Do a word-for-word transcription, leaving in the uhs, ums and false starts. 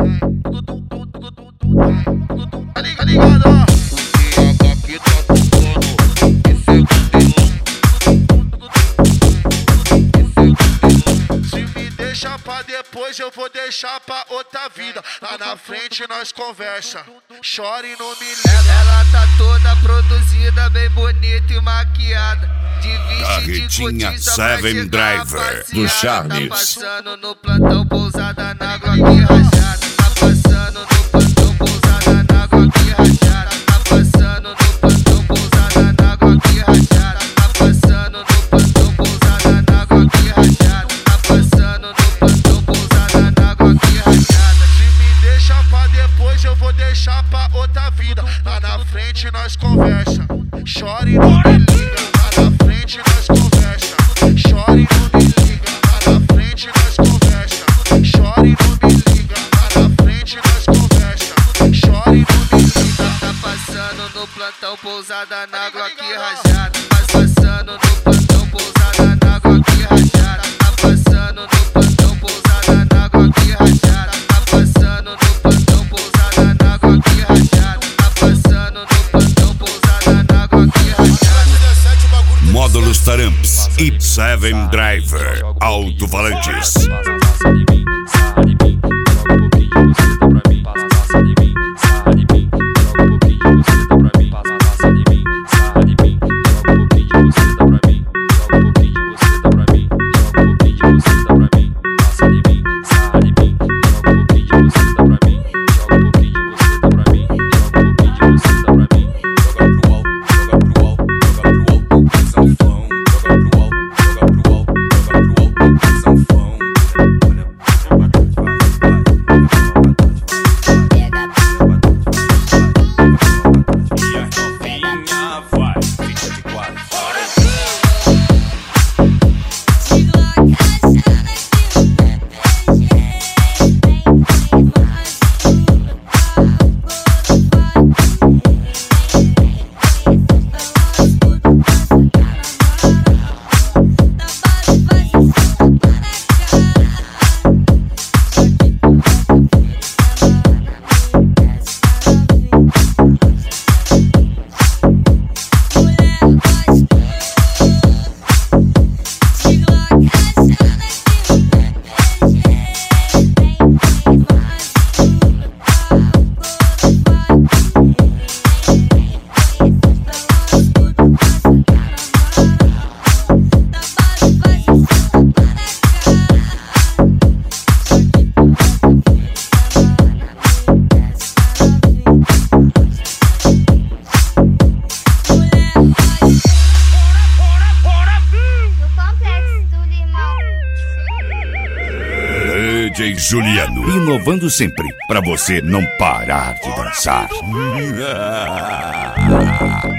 Tá ligado, ligado, ó. Pra depois eu vou deixar pra outra vida. Lá na frente nós conversa. Chore e não me liga. Ela tá toda produzida, bem bonita e maquiada. De vestido de Carretinha Seven Driver do Charles. Tá passando no plantão, pousada na Glock rajada. Tá passando no plantão, pousada na Glock rajada. Tá passando no plantão, pousada na Glock rajada. Tá passando no plantão, pousada na Glock rajada. Tá passando no eu vou deixar pra outra vida. Lá na frente nós conversa. Chore e não me liga. Lá na frente nós conversa. Chore e não me liga. Lá na frente nós conversa. Chore e não me liga. Lá na frente nós conversa. Chore e não me liga. Tá passando no plantão, pousada na Glock rajada. Tá passando no plantão, pousada na Glock rajada. Tá passando no plantão, pousada na Glock rajada. Tá passando no plantão, pousada na Glock rajada. Tá passando no plantão, pousada na Glock rajada. Módulos Taramps e Seven Driver Alto-Falantes. D J Juliano, inovando sempre, pra você não parar de dançar.